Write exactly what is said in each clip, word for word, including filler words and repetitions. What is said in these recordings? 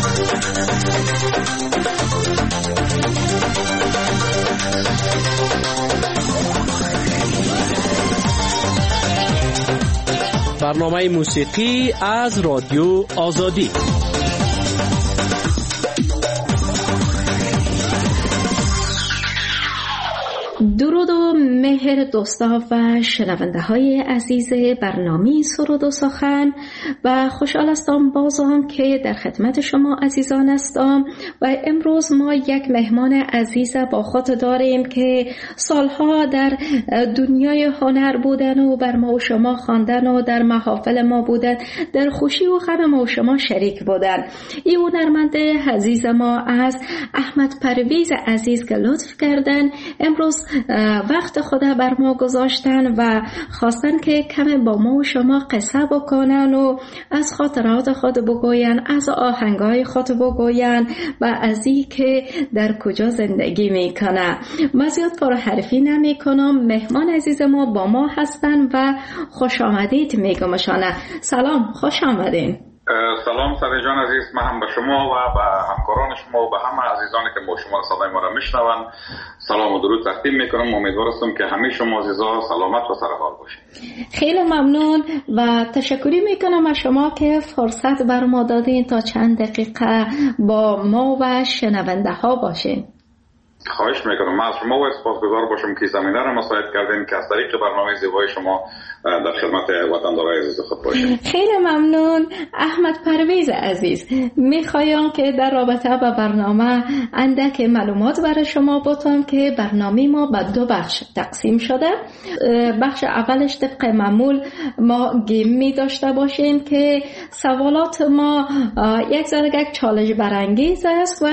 برنامه موسیقی از رادیو آزادی. درود و مهر دوستا و شنونده های عزیز برنامه سرود و سخن و خوشحال هستم بازم که در خدمت شما عزیزان هستم و امروز ما یک مهمان عزیز با خود داریم که سالها در دنیای هنر بودن و بر ما و شما خواندن و در محافل ما بودن، در خوشی و غم ما و شما شریک بودن. این هنرمند عزیز ما از احمد پرویز عزیز که لطف کردن امروز وقت خود بر ما گذاشتن و خواستن که کم با ما و شما قصه بکنن و از خاطرات خود بگوین، از آهنگای خود بگوین و از این که در کجا زندگی میکنه. من زیاد پرحرفی نمی کنم، مهمان عزیز ما با ما هستن و خوش آمدید میگمشانه. سلام، خوش آمدین. سلام سره جان عزیز، من هم به شما و به همکاران شما و به همه عزیزانی که با شما صدای ما را میشنون سلام و درود تقدیم میکنم. امیدوار هستم که همه شما عزیزا سلامت و سرحال باشید. خیلی ممنون و تشکری میکنم از شما که فرصت بر ما دادین تا چند دقیقه با ما و شنونده ها باشین. خواهش میکنم. من از شما و سپاسگزار باشم که زمینه را مساعد کردین که از طریق برنامه زیبای شما در خدمت وطندارای عزیز خود باشیم. خیلی ممنون. احمد پرویز عزیز، میخوایم که در رابطه با برنامه اندک معلومات برای شما بتم که برنامه ما به دو بخش تقسیم شده. بخش اولش طبق معمول ما گیم می داشته باشیم که سوالات ما یک ذره یک چالش برانگیز است و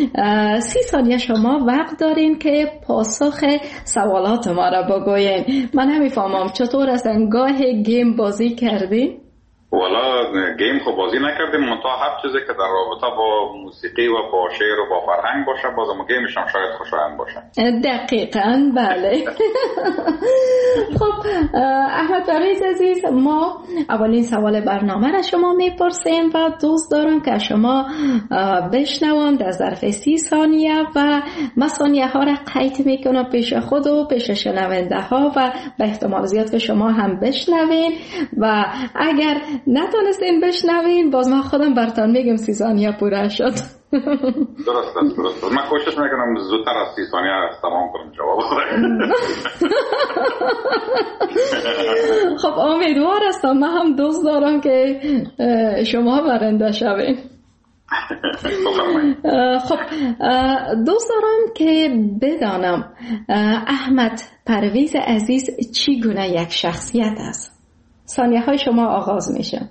سی ثانیه شما وقت دارین که پاسخ سوالات ما را بگوین. من نمیفهمم چطور است گاه گیم بازی کردین؟ والا گیم خب بازی نکردیم، منتها هر چیزی که در رابطه با موسیقی و با شعر و با فرهنگ باشه بازم گیمش هم شاید خوشایند باشه. دقیقاً بله. خب احمد پرویز عزیز، ما اولین سوال برنامه را شما میپرسیم و دوست دارم که شما بشنوم در ظرف سی ثانیه و من ثانیه ها را قید میکنم پیش خود و پیش شنونده ها و به احتمال زیاد که شما هم بشنوین و اگر نتونستین بشنوین باز من خودم براتون میگم سی ثانیه پوره شد. درست است درست است. من کوشش میکنم زودتر از سی ثانیه تمام کنم جواب. خب امیدوار هستم، من هم دوست دارم که شما برنده شوین. خب دوست دارم که بدانم احمد پرویز عزیز چی گونه یک شخصیت است؟ ثانیه های شما آغاز میشه.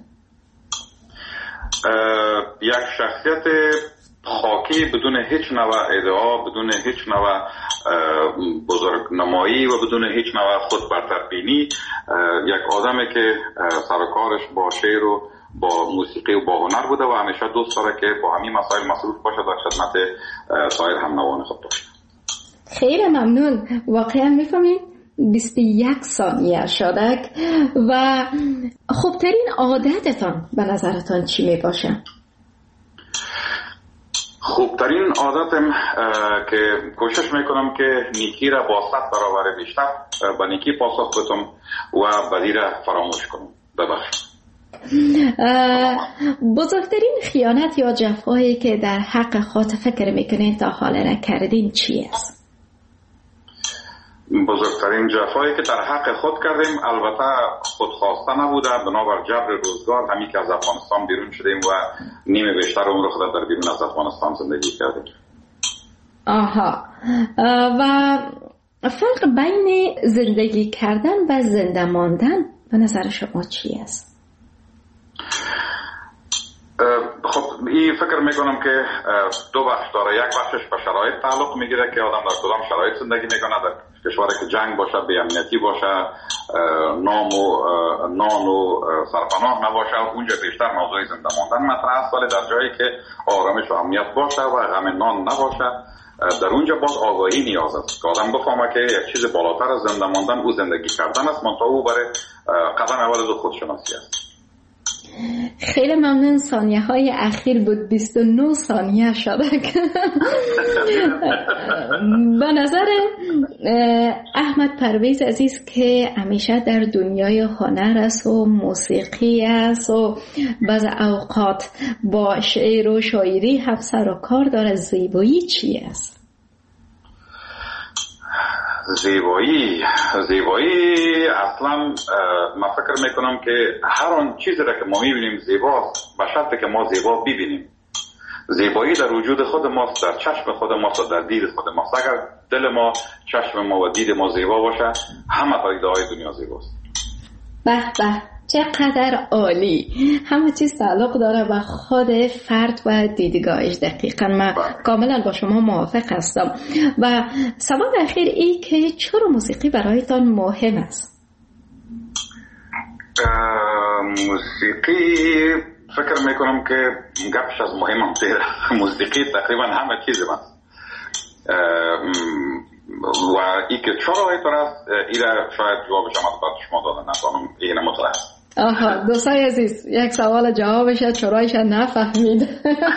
یک شخصیت خاکی بدون هیچ نوع ادعا، بدون هیچ نوع بزرگنمایی و بدون هیچ نوع خود برتربینی، یک آدمی که سرکارش با شعر و با موسیقی و با هنر بوده و همیشه دوست داره که با همین مسائل مصروف باشه در خدمت سایر هم نوان خود باشه. خیلی ممنون. واقعا میفهمید بیست و یک ثانیه شده و خوبترین عادتتان به نظرتان چی می باشه؟ خوبترین عادتم که کوشش میکنم که نیکی را با صد برابر بیشتر به نیکی پاسخ بدم و بدی را فراموش کنم. ببخشید. بزرگترین خیانت یا جفایی که در حق خود فکر میکنید تا حالا نکردین چی است؟ بزرگترین جفایی که در حق خود کردیم البته خودخواسته نبوده، بنابر جبر روزگار همین که از افغانستان بیرون شدیم و نیمه بیشتر عمر خود در بیرون از افغانستان زندگی کردیم. آها. و فرق بین زندگی کردن و زنده ماندن به نظر شما چی است؟ خب این فکر میکنم که دو بخش داره. یک بخشش به شرایط تعلق میگیره که آدم در کدام شرایط زندگی میکنه. در کشوری که جنگ باشه، بی‌امنیتی باشه، نام و نان و سرپناه نباشه، اونجا بیشتر موضوع زنده ماندن مطرح است. ولی در جایی که آرامش و امنیت باشه و غم نان نباشه، در اونجا باز آگاهی نیاز است که آدم بفهمه که یک چیز بالاتر از زنده ماندن او زندگی کردن است، منتها او برای قدم اول از خودشناسی است. خیلی ممنون. ثانیه های اخیر بود، بیست و نه ثانیه شده. به نظر احمد پرویز عزیز که همیشه در دنیای هنر است و موسیقی است و بعض اوقات با شعر و شاعری هم سر و کار داره، زیبایی چی است؟ زیبایی زیبایی اصلا من فکر میکنم که هر آن چیزی را که ما میبینیم زیباست، به شرطی که ما زیبا ببینیم. زیبایی در وجود خود ماست، در چشم خود ماست و در دید خود ماست. اگر دل ما، چشم ما و دید ما زیبا باشه، همه پدیده‌های دنیا زیباست. به به، چقدر عالی. همه چیز تعلق داره به خود فرد و دیدگاهش. دقیقا من کاملا با شما موافق هستم. و سوال اخیر ای که چرا موسیقی برایتان مهم است؟ موسیقی فکر میکنم که گپش از مهمم تیره. موسیقی تقریبا همه چیز من و ای که چرا اینطور است، ایره شاید جوابش هم از بعد شما دادن نتانم اینه مطلع است. آها، دوستای عزیز، یک سوال جوابش چرایش نفهمید.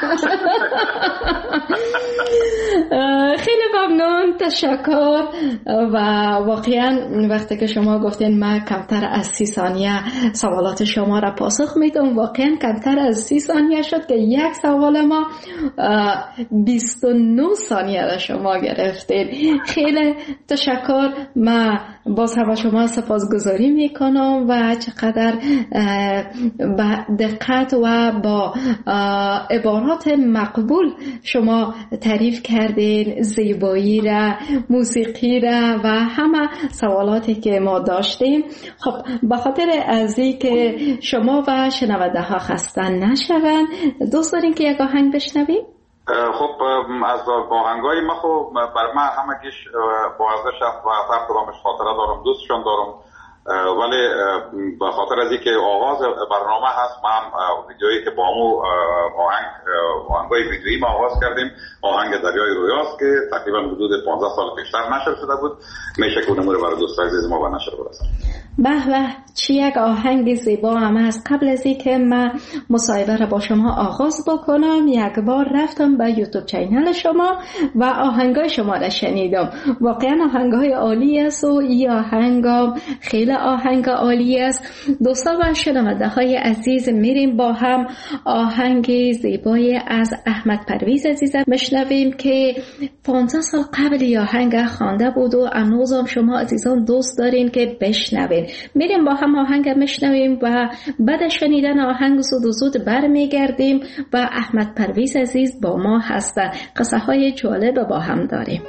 خیلی ممنون، تشکر. و واقعا وقتی که شما گفتین من کمتر از سی ثانیه سوالات شما را پاسخ میدم، واقعا کمتر از سی ثانیه شد که یک سوال ما بیست و نه ثانیه را شما گرفتید. خیلی تشکر. من باز هم شما سپاسگزاری میکنم و چقدر با دقت و با عبارات مقبول شما تعریف کردین زیبایی را، موسیقی را و همه سوالاتی که ما داشتیم. خب به خاطر از این که شما و شنونده ها خسته نشوند، دوست دارین که یک آهنگ بشنویم؟ خب از آهنگای ما خب بر من همگیش با ارزش است و هر کدامش خاطره دارم، دوستشان دارم، ولی به خاطر از اینکه آغاز برنامه هست، من ویدیویی که با همون آهنگ آهنگای ویدیویی ما آغاز کردیم، آهنگ دریای رویاست که تقریبا حدود پانزده سال پیشتر نشر شده بود. میشه که اونمو رو برای دوستای عزیز ما به نشر برسونم. به به، چی یک آهنگ زیبا هم است. قبل از اینکه من مصاحبه را با شما آغاز بکنم، یک بار رفتم به یوتیوب چینل شما و آهنگای شما را شنیدم. واقعا آهنگای عالی است و این آهنگ خیلی آهنگ عالی است. دوستان و شنونده های عزیز، میریم با هم آهنگ زیبای از احمد پرویز عزیز بشنویم که پانزده سال قبل این آهنگ خوانده بود و هنوزم شما عزیزان دوست دارین که بشنوین. میریم با هم آهنگ بشنویم و بعد شنیدن آهنگ زود و زود برمیگردیم و احمد پرویز عزیز با ما هستن. قصه های جالب با هم داریم.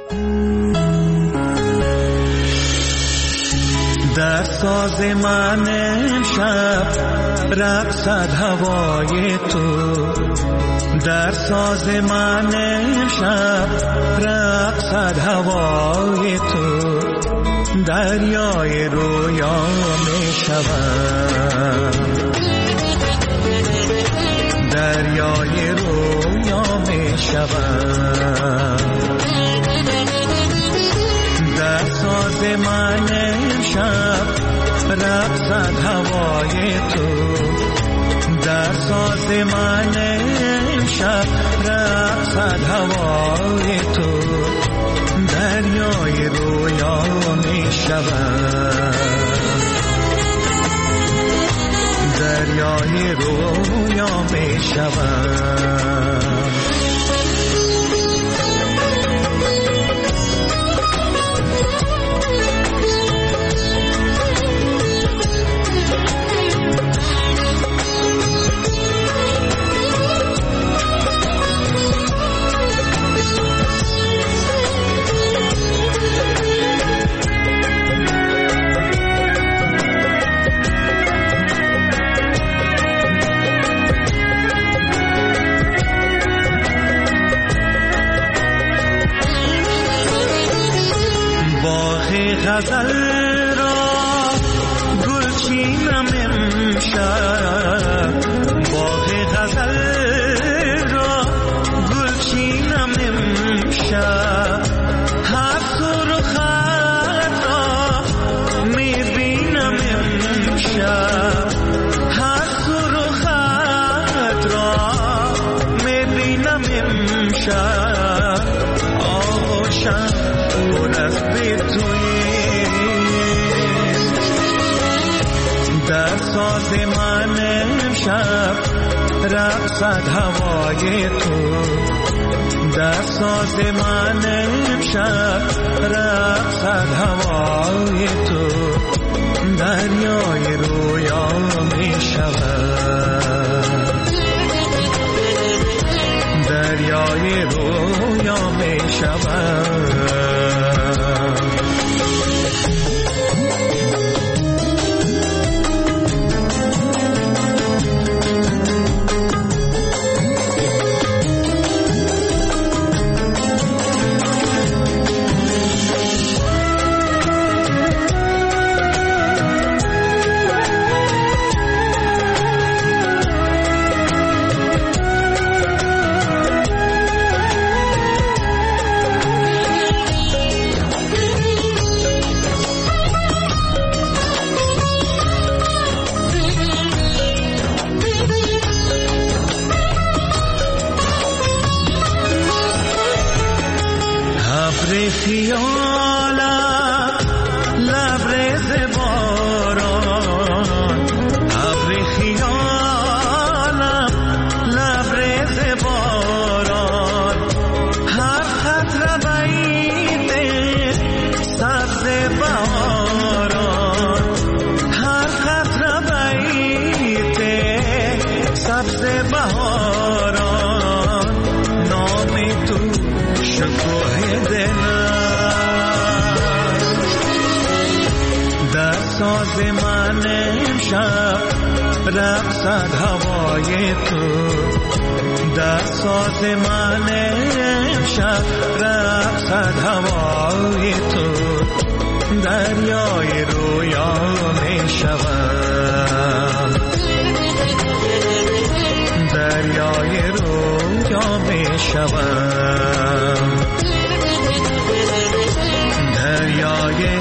در ساز من شب رقصد هوای تو، در ساز من شب رقصد هوای تو، دریای رویا می شود، دریای رویا می شود، در ساز من شب رقصد هوای تو، در ساز من شب رقصد هوای تو، دریای رویا می شود، دریای رویا می شود. غزل را گلچینم امشب، باغ غزل را گلچینم امشب، هر سرخت را میبینم امشب، هر سرخت امشب آغوشم پر از به توی در ساز من امشب رقصد هوای تو در ساز من امشب رقصد هوای تو دریای رویا می شود دریای رویا می شود رقصد هوای تو در ساز من امشب رقصد هوای تو دریای رویا می شود دریای رویا می شود دریای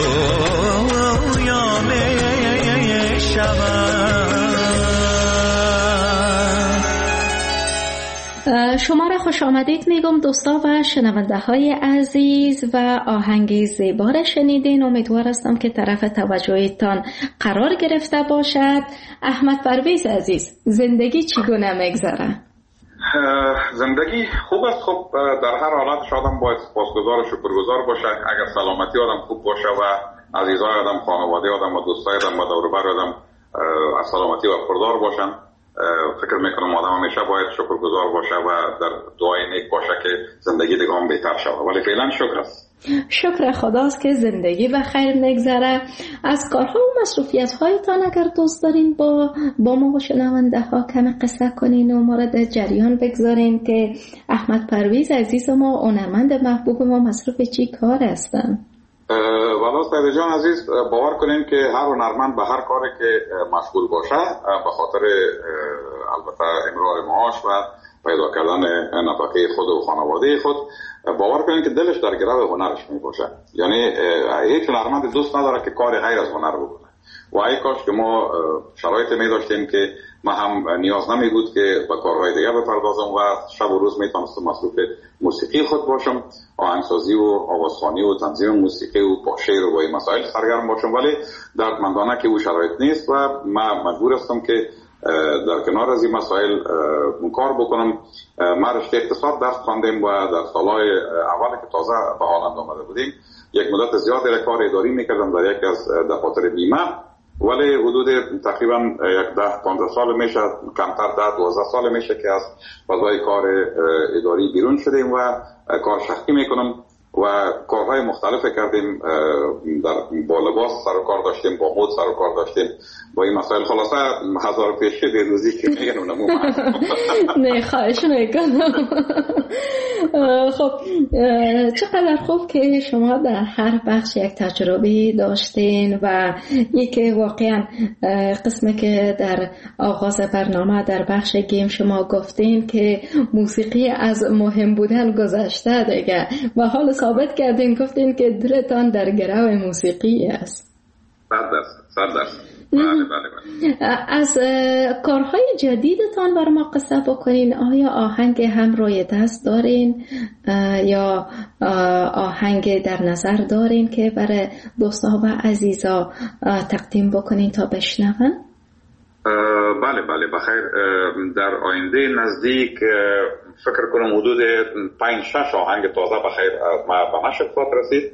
رویا می شود. شما را خوش آمدید میگم دوستا و شنونده های عزیز و آهنگ زیبا را شنیدین. امیدوار هستم که طرف توجهتان قرار گرفته باشد. احمد پرویز عزیز، زندگی چگونه میگذره؟ زندگی خوب است. خب در هر حالت آدم باید سپاسگزار و شکرگزار باشه. اگر سلامتی آدم خوب باشه و عزیزای آدم، خانواده آدم و دوستای آدم و دور و بر آدم از سلامتی و خبردار باشن، فکر میکنم آدم همیشه باید شکرگزار باشه و در دعای نیک باشه که زندگی دیگه هم بهتر شود. ولی فعلا شکر است. شکر خداست که زندگی به خیر نگذره. از کارها و مسئولیت هایتان اگر دوست دارین با با ما و شنونده ها کمی قصه کنین و مورد جریان بگذارین که احمد پرویز عزیز ما، هنرمند محبوب ما، مصروف چی کار هستن؟ والا سید جان عزیز، باور کنین که هر هنرمند به هر کاری که مشغول باشه به خاطر البته امرار معاش و پیدا کردن نفقه خود و خانواده خود، باور کنین که دلش در گرو هنرش می باشه. یعنی هیچ هنرمند دوست نداره که کار غیر از هنر بکنه و ای کاش که ما شرایط می داشتیم که ما هم نیاز نمی بود که به کارهای دیگه بپردازم و شب و روز می تونستم مصروف موسیقی خود باشم، آهنگسازی و آوازخوانی و تنظیم موسیقی و با شعر و این مسائل سرگرم باشم. ولی دردمندانه که او شرایط نیست و من مجبور هستم که در کنار از این مسائل کار بکنم. ما رشته اقتصاد درس خواندیم و در سالهای اول که تازه به هالند آمده بودیم یک مدت زیادی کار اداری میکردم در یک از دفاتر بیمه، ولی حدود تقریبا یک ده پانزده سال میشه، کمتر ده دوازده سال میشه که از فضای کار اداری بیرون شدیم و کار شخصی میکنم و کارهای مختلف کردیم. در با لباس سر و کار داشتیم، با مد سر و کار داشتیم، با این مسائل. خلاصه هزار پیشه دیروزی که میگن اونمو نه خواهش میکنم. خب چقدر خوب که شما در هر بخش یک تجربه داشتین و یکی واقعا قسمی که در آغاز برنامه در بخش گیم شما گفتین که موسیقی از مهم بودن گذشته دیگه و حال ثابت کردین، گفتین که دلتان در گرو موسیقی است. صد درصد صد درصد. بله بله بله. از کارهای جدیدتان برای ما قصه بکنین. آیا آهنگ هم روی دست دارین یا آهنگ در نظر دارین که برای دوستا و عزیزا تقدیم بکنین تا بشنون؟ بله بله بخیر. در آینده نزدیک فکر کنم حدود پنج شش آهنگ تازه بخیر ما به نشر خواهد رسید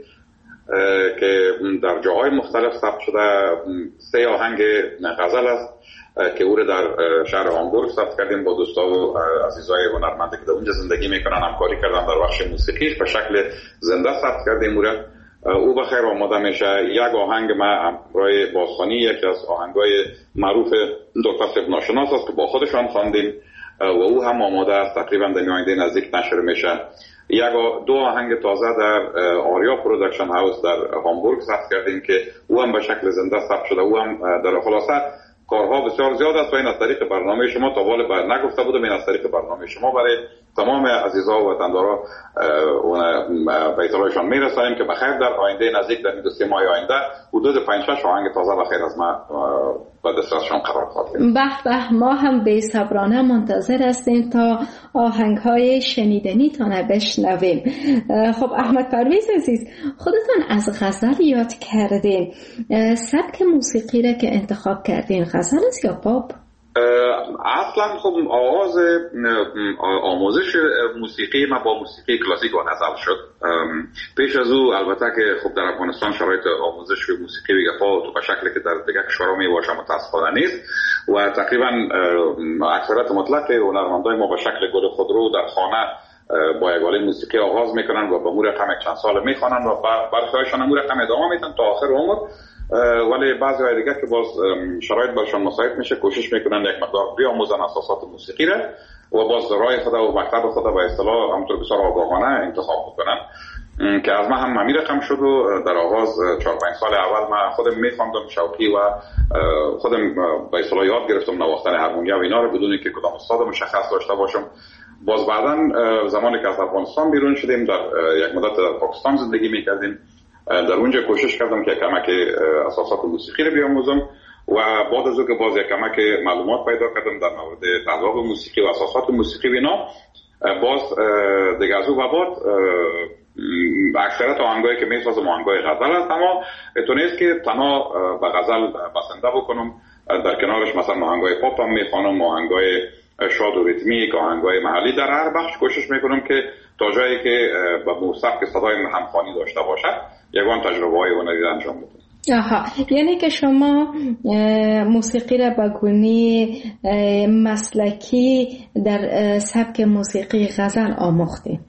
که در جاهای مختلف ثبت شده. سه آهنگ غزل است که او را در شهر هامبورگ ثبت کردیم با دوستا و عزیزای هنرمندی که در اونجا زندگی میکنن، همکاری کردن در بخش موسیقی به شکل زنده ثبت کردیم او را. او بخیر آماده میشه. یک آهنگ ما برای بازخوانی یکی از آهنگای معروف دکتر صاحب ناشناس است که با خودشان خواندیم و او هم آماده است، تقریبا در آینده نزدیک نشر میشه. یک دو آهنگ تازه در آریا پروداکشن هاوس در هامبورگ ثبت کردیم که او هم به شکل زنده ثبت شده. او هم در خلاصه کارها بسیار زیاد است و این از طریق برنامه شما تا والا بر نگفته بودم، این از طریق برنامه شما برای تمام عزیزا و وطندارا اون به اطلاعشان میرسانیم که بخیر در آینده نزدیک در دو سه ماه آینده حدود پنج شش آهنگ تازه بخیر از ما به دسترسشان قرار خواهد گرفت. به به، ما هم بی‌صبرانه منتظر هستیم تا آهنگ‌های شنیدنی تان بشنویم. خب احمد پرویز عزیز، خودتان از غزل یاد کردین. سبک موسیقی را که انتخاب کردین غزل است یا پاپ؟ اصلا خب آغاز آموزش موسیقی ما با موسیقی کلاسیک و غزل شد. پیش از او البته که خب در افغانستان شرایط آموزش موسیقی به گفا تو به شکلی که در دیگر کشورها میباشه متاسفانه نیست و تقریبا اکثریت مطلق هنرمندای ما به شکل گل خودرو در خانه با یگاله موسیقی آغاز میکنن و به امور رقم چند سال میخوانن و برخیاشان امور رقم ادامه میتن تا آخر عمر. ولی بعضی های دیگه که باز شرایط برشان مساعد میشه کوشش میکنن یک مقدار بیاموزن اساسات موسیقی را و باز راه خود و مکتب خود به اصطلاح همونطور بسیار آگاهانه انتخاب بکنن که از ما هم همین رقم شد و در آغاز چهار پنج سال اول من خودم میخواندم شوقی و خودم به اصطلاح یاد گرفتم نواختن هارمونیا و اینا رو بدون اینکه کدام استاد مشخص داشته باشم. باز بعداً زمانی که از افغانستان بیرون شدیم در یک مدت در پاکستان زندگی میکردیم، در اونجا کوشش کردم که کمک اساسات موسیقی رو بیاموزم و بعد از اون که باز یک کمک معلومات پیدا کردم در مورد تذوق موسیقی و اساسات موسیقی و اینا، باز دیگه از اون بعد اکثریت آهنگایی که میسازم آهنگای غزل است، اما اتونیست که تنها به غزل بسنده بکنم، در کنارش مثلا آهنگای پاپ هم میخوانم، آهنگای شاد و ریتمیک، آهنگای محلی. در هر بخش کوشش میکنم که تا جایی که به سبک صدای همخوانی داشته باشد یگان تجربه های هنری انجام بدم. آها، یعنی که شما موسیقی را به گونه مسلکی در سبک موسیقی غزل آموختید؟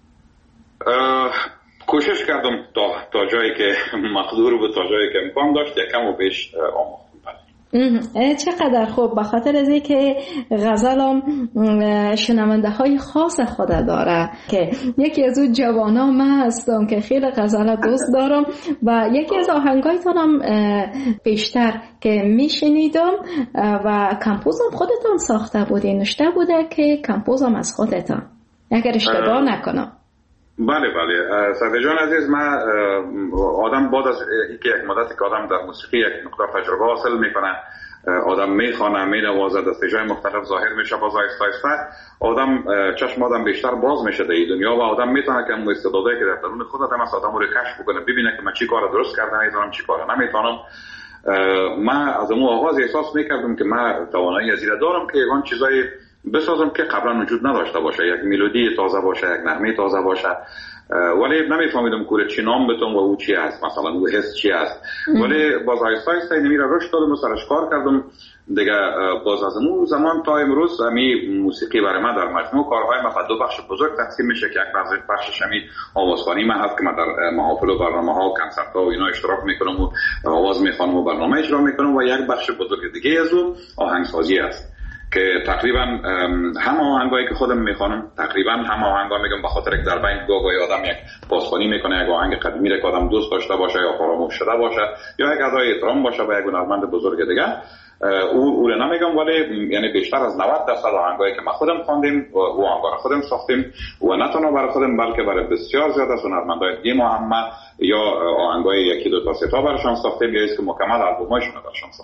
کوشش کردم تا تا جایی که مقدور بود، تا جایی که امکان داشت یکم و بیش آموختم. چقدر خوب، به خاطر از اینکه غزل هم شنونده های خاص خود داره که یکی از اون جوانا من هستم که خیلی غزل دوست دارم و یکی از آهنگایتان هم بیشتر که میشنیدم و کمپوزم خودتان ساخته بودین، نشته بوده که کمپوزم از خودتان اگر اشتباه نکنم. بله بله صدر جان عزیز، من آدم بعد از اینکه یک مدتی که آدم در موسیقی یک مقدار تجربه حاصل میکنه، آدم میخوانه، مینوازه، دسته جای مختلف ظاهر میشه، باز آیسته آیسته آدم چشم آدم بیشتر باز میشه در این دنیا و آدم میتونه که اون استعدادایی که در درون خود آدم است آدم رو کشف بکنه، ببینه که من چی کار درست کردم، میتونم چی کار نمیتونم. من از اون آغاز احساس میکردم که من توانایی از این دارم که یگان چیزای بسازم که قبلا وجود نداشته باشه، یک ملودی تازه باشه، یک نغمه تازه باشه، ولی نمیفهمیدم کوره چی نام بتونم و او چی است، مثلا او حس چی است. ولی باز آیسته آیسته اینمی را رشد دادم و سرش کار کردم دیگه. باز از اون زمان تا امروز همی موسیقی برای من در مجموع کارهای من دو بخش بزرگ تقسیم میشه که یک بخش بخشش همی آوازخوانی من هست که من در محافل و برنامه‌ها و کنسرت‌ها و اینا اشتراک میکنم و آواز میخوانم و برنامه اجرا میکنم و یک بخش بزرگ دیگه از اون آهنگسازی است که تقریبا همه آهنگایی که خودم میخوانم، تقریبا همه آهنگا میگم به خاطر که در بین گاهی آدم یک بازخوانی میکنه، یک آهنگ قدیمی رو که آدم دوست داشته باشه یا فراموش شده باشه یا یک ادای احترام باشه به یک هنرمند بزرگ دیگه، او او رو نمیگم، ولی یعنی بیشتر از نود درصد آهنگایی که ما خودم خواندیم و او آهنگا رو خودم ساختیم و نه تنها برای خودم بلکه برای بسیار زیاد از هنرمندای دیگه ما هم یا آهنگای یکی دو تا سه تا براشون ساختیم یا است که مکمل البومایشون رو براشون ساختیم.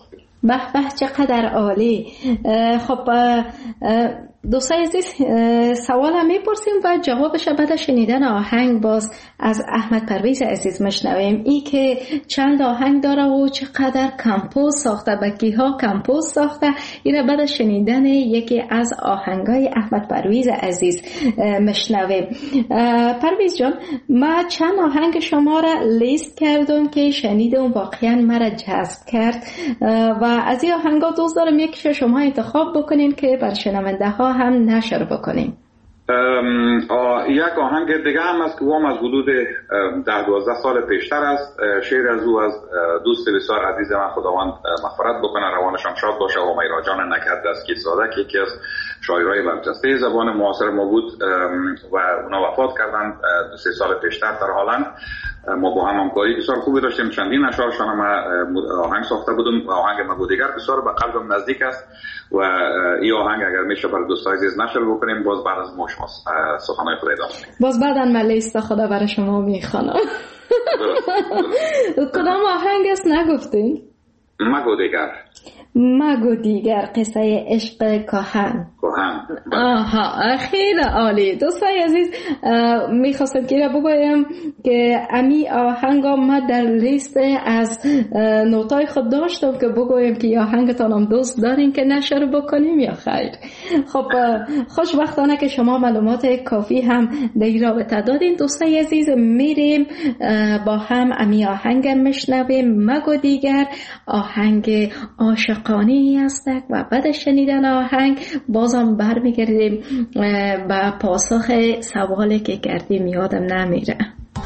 به به چقدر عالی. خب دوستای عزیز سوال هم میپرسیم و جوابش بعد شنیدن آهنگ باز از احمد پرویز عزیز مشنویم. ای که چند آهنگ داره و چقدر کمپوز ساخته، بکی ها کمپوز ساخته، این بعد شنیدن یکی از آهنگای احمد پرویز عزیز مشنویم. پرویز جان، ما چند آهنگ شما را لیست کردم که شنیدم، واقعا مرا جذب کرد و از این آهنگا دوست دارم یکیش شما انتخاب بکنین که بر شنونده ها هم نشر بکنیم. یک آهنگ دیگه هم است که هم از حدود ده دوازده سال پیشتر است. شعر از او از دوست بسیار عزیز من، خداوند مغفرت بکنه، روانشان شاد باشه، و میرا جان نکرد از کی ساده که یکی از شاعرای برجسته زبان معاصر ما بود و اونا وفات کردن دو سه سال پیشتر در هلند. ما با هم همکاری بسیار خوبی داشتیم، چندین اشعارشان هم آهنگ ساخته بودم. آهنگ مگو دیگر بسیار به قلبم نزدیک است و این آهنگ اگر میشه برای دوستای عزیز نشر بکنیم، باز بعد از ما شما سخنهای خود ادامه میدیم. باز بعداً من لیست خدا برای شما میخوانم. کدام آهنگ است نگفتین؟ مگو دیگر. مگو دیگر، قصه عشق کهن. کهن. آها، خیلی عالی. دوستای عزیز، میخواستم که بگویم که امی آهنگا ما در لیست از نوتای خود داشتم که بگویم که آهنگتان هم دوست دارین که نشر بکنیم یا خیر. خب خوشبختانه که شما معلومات کافی هم در این رابطه دادین. دوستای عزیز، میریم با هم امی آهنگ مشنویم. مگو دیگر آهنگ عاشقانه است و بعد شنیدن آهنگ بازم برمیگردیم به پاسخ سوالی که کردیم، یادم نمیره.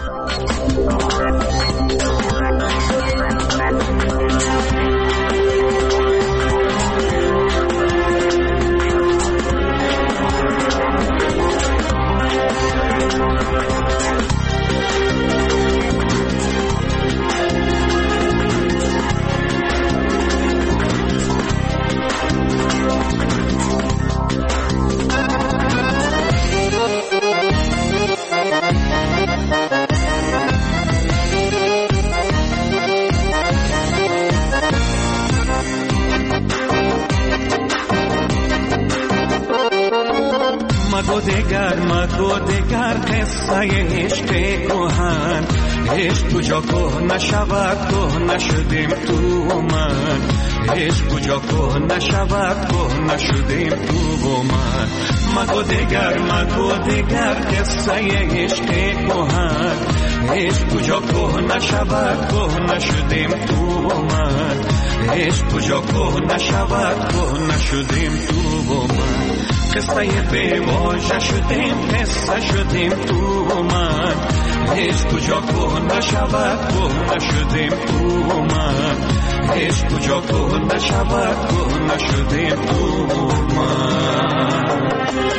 مگو دیگر مگو دیگر قصه عشق کهن، عشق کجا که نشود که نشدیم تو و من، عشق کجا که نشود که نشدیم تو و من. مگو دیگر مگو دیگر قصه عشق کهن، عشق کجا که نشود که نشدیم تو و من، عشق کجا که نشود که نشدیم تو و من. قصه بی واژه شدیم، قصه شدیم تو و من، عشق کجا که نشود که نشدیم تو و من، عشق کجا که نشود که نشدیم تو و من.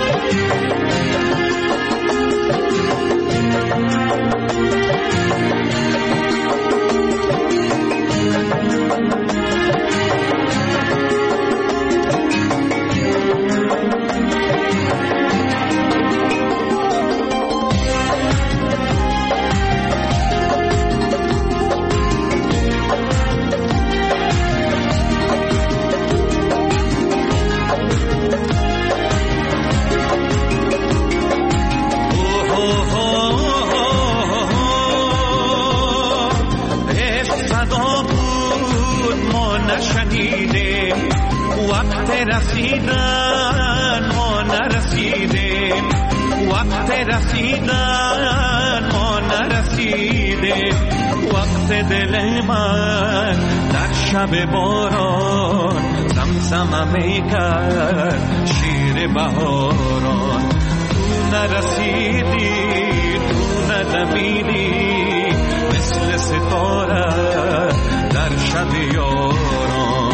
رسیدن ما نرسیدیم، وقت رسیدن ما نرسیدیم، وقت دل من در شب باران زمزمه میکرد شیر بهاران. تو نرسیدی تو ندمیدی مثل ستاره در شب یاران.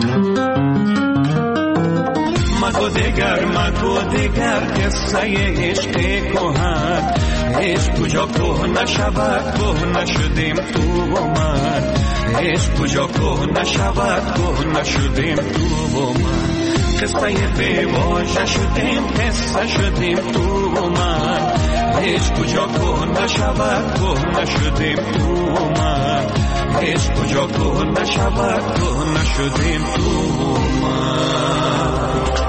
مگو دیگر مگو دیگر قصه عشق کهن، عشق کجا که نشود که نشدیم تو و من، عشق کجا که نشود که نشدیم تو و من. قصه بی واژه شدیم، قصه شدیم تو و من، عشق کجا که نشود که نشدیم تو و من، عشق کجا که نشود که نشدیم تو من.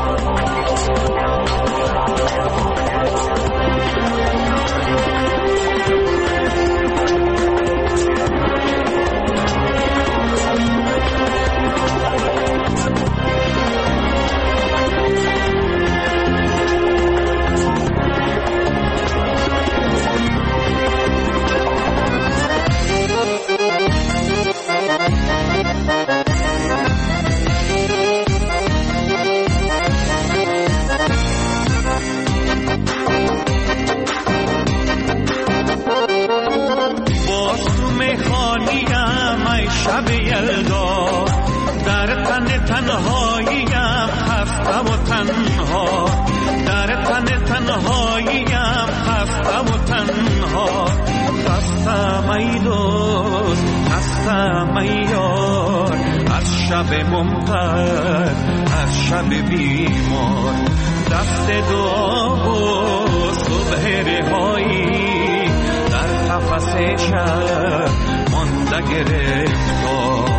شب یلدا در تن تنهاییم خسته و تنها، در تن تنهاییم خسته و تنها. خستم ای دوست خستم ای یار از شب ممطر از شب بیمار. دست دعا و صبح رهایی در قفس شب مانده گرفتار.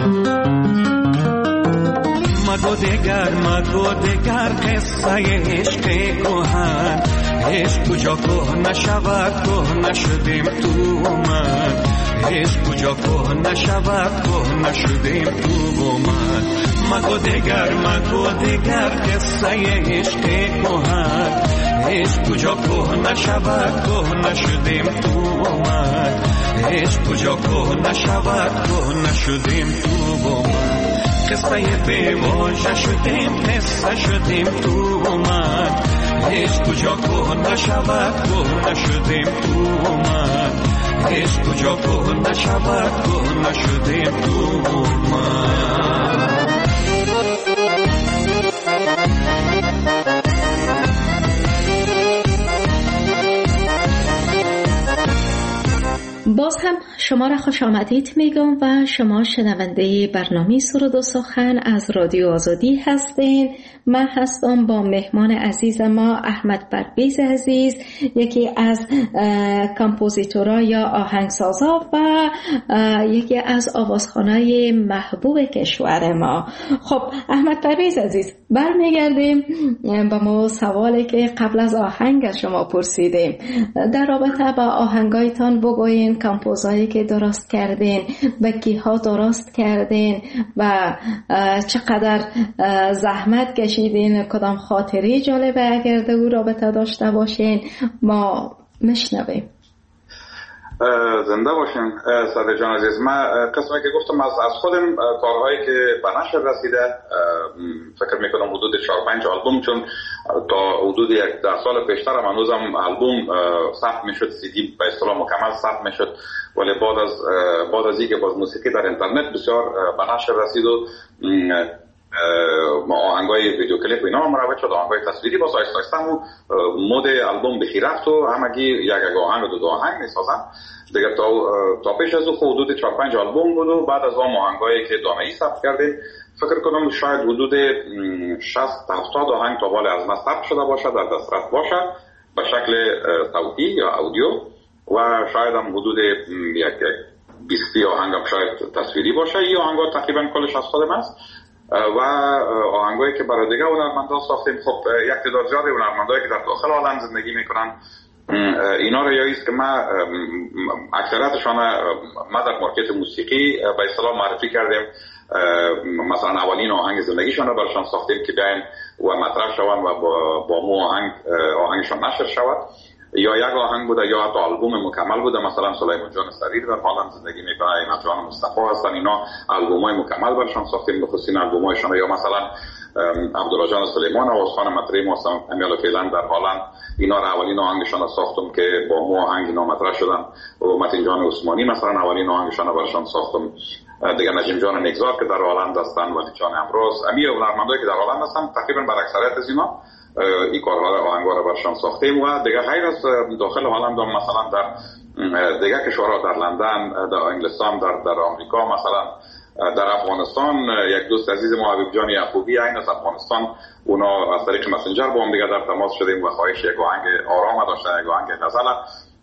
مگو دگر مگو دگر قصه عشق کهن، عشق کجا که نشود که نشدیم تو من، عشق کجا که نشود که نشدیم تو من. مگو دگر مگو دگر قصه عشق کهن، عشق کجا که نشود که نشدیم تو من، عشق کجا که نشود که نشدیم تو من. قصه بی واژه شدیم قصه شدیم تو من، عشق کجا که نشود که نشدیم تو من، عشق کجا که نشود که نشدیم تو من. باز هم شما را خوش آمدید میگم و شما شنونده برنامه سرود و سخن از رادیو آزادی هستین. من هستم با مهمان عزیز ما احمد پرویز عزیز، یکی از کامپوزیتورها یا آهنگسازا و یکی از آوازخوانای محبوب کشور ما. خب احمد پرویز عزیز، برمیگردیم با ما سوالی که قبل از آهنگ از شما پرسیدیم در رابطه با آهنگایتان. بگوین کامپوزایی که درست کردین، به کیها درست کردین و چقدر زحمت کشیدین، کدام خاطری جالبه اگر در او رابطه داشته باشین ما میشنویم. زنده باشین صادق جان عزیز. من قسمی که گفتم از از خودم کارهایی که به نشر رسیده فکر میکنم حدود چهار پنج آلبوم، چون تا حدود یک ده سال پیشتر هم هنوزم آلبوم ثبت میشد، سی دی به اصطلاح مکمل ثبت میشد، ولی بعد از بعد از اینکه باز موسیقی در اینترنت بسیار به نشر رسید و آهنگای ویدیو کلیپ اینا مروج شد، آهنگای تصویری باز آیسته آیسته و مود آلبوم بخی رفت و همگی یک یک آهنگ و دو آهنگ میسازن دیگه. تا تا پیش از او حدود چهار پنج آلبوم بود و بعد از اون آهنگایی که دامه‌ای ثبت کردیم فکر کنم شاید حدود شصت تا هفتاد آهنگ تا بالا از ما ثبت شده باشه، در دسترس باشه به شکل صوتی یا اودیو، و شاید هم حدود یک بیست آهنگ هم شاید تصویری باشه. این آهنگا تقریبا کلش از خودم است و آهنگایی که برای دیگه هنرمندان ساختیم. خب یک تعداد زیادی هنرمندایی که در داخل عالم زندگی میکنن اینا رو یاییست که ما اکثریتشان ما در مارکت موسیقی به اصطلاح معرفی کردیم، مثلا اولین آهنگ زندگیشان رو برشان ساختیم که بیاین و مطرح شوند و با, با مو آهنگ آهنگشان نشر شود، یا یک آهنگ بوده یا حتی آلبوم مکمل بوده. مثلا سلیمان جان سریر در هلند زندگی میکنه، اینا جان مصطفی هستن، اینا آلبومای مکمل برشان ساختیم بخصوص آلبومایشان. یا مثلا عبدالله جان سلیمان و خانم مطرح محسن امیال فعلا در هلند، اینا را اولین آهنگشان را ساختم که با مو آهنگ اینا مطرح شدن. و متین جان عثمانی مثلا اولین آهنگشان را برشان ساختم. دیگه نجیم جان نگذار که در هلند هستن، ولی جان امروز امی هنرمندایی که در هلند هستن تقریبا بر اکثریت از اینا این کارها را آهنگا را برشان ساختیم. و دیگه غیر از داخل هلند هم مثلا در دیگه کشورها، در لندن، در انگلستان، در در آمریکا، مثلا در افغانستان یک دوست عزیز ما حبیب جان یعقوبی این از افغانستان، اونا از طریق مسنجر با هم دیگه در تماس شدیم و خواهش یک آهنگ آرام داشتن، یک آهنگ غزل